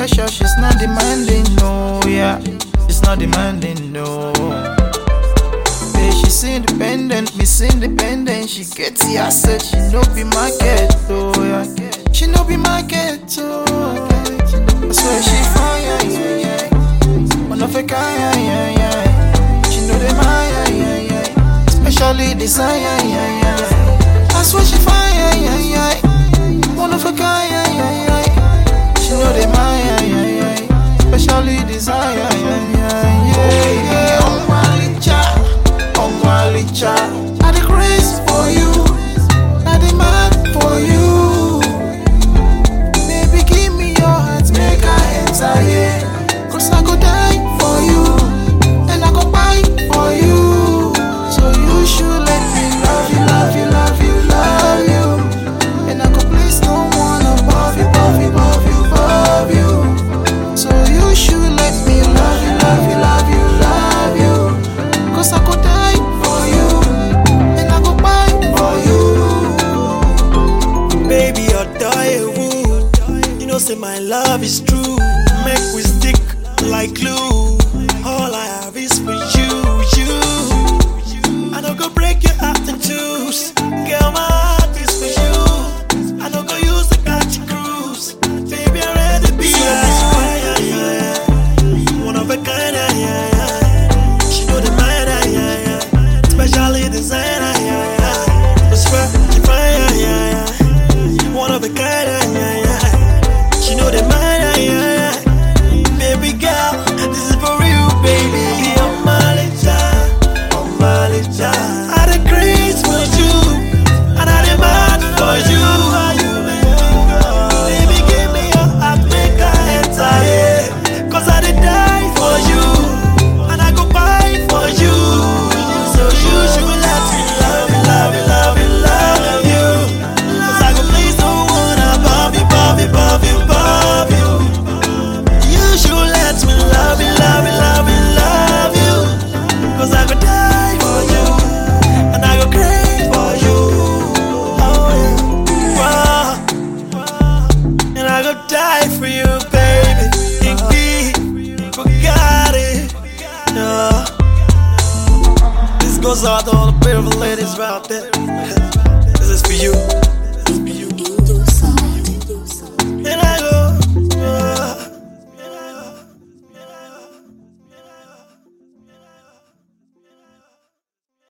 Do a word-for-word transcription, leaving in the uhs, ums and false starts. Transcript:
special, she's not demanding, no, yeah. She's not demanding, no. Hey, she's independent, miss independent. She gets the asset, she no be market, oh, yeah. She no be market, oh. I swear she fine, yeah, yeah, yeah. One of a kind, yeah, yeah, yeah. She know them, yeah, yeah, yeah. Especially design, yeah, yeah, yeah. I swear she fine, yeah, yeah, yeah. One of a kind, yeah, yeah, yeah. She know them, yeah, yeah, yeah. Especially design, yeah, yeah, yeah, yeah, yeah. Oh my child, oh my child. I the grace for you, I the man for you. Baby, give me your heart, make I enter, yeah. Cause I go die for you, and I go buy for you. So you should let me love you, love you, love you, love you. And I go place no one above you, above you, above you, above you. So you should let me love you, love you, love you, love you. Cause I go die for you, and I go buy for you. Baby, adore you. You know, say my love is true. Make we stick like glue. All I have is for you, you. I don't go break your heart in twos. Girl, my heart is for you. I don't go use the catch cruise. Baby, I'm ready to be yours. Yeah, yeah, yeah. One of a kind, yeah, yeah, yeah. She know the mind, yeah, yeah, yeah. Especially designer, yeah, yeah. I swear, she fine, yeah, yeah, yeah. One of a kind, yeah, yeah, yeah. She know the mind, yeah, yeah, yeah. Baby girl, this is for you, baby. Oh my child, oh my child. I the grace for you, and I demand for you. Baby, give me your heart, make I enter, yeah. Cause I did die for you, and I go buy for you. So you should let me love you, love you, love you, love you. Cause I go please no one above you, above you, above you, above you. You should let me love you, love you, love you, love you. Cause I could die for you, and I go crave for you. Oh yeah, wow. And I go die for you, baby. Indeed, forgot it. Yeah. This goes out to all the beautiful ladies out there. This is for you.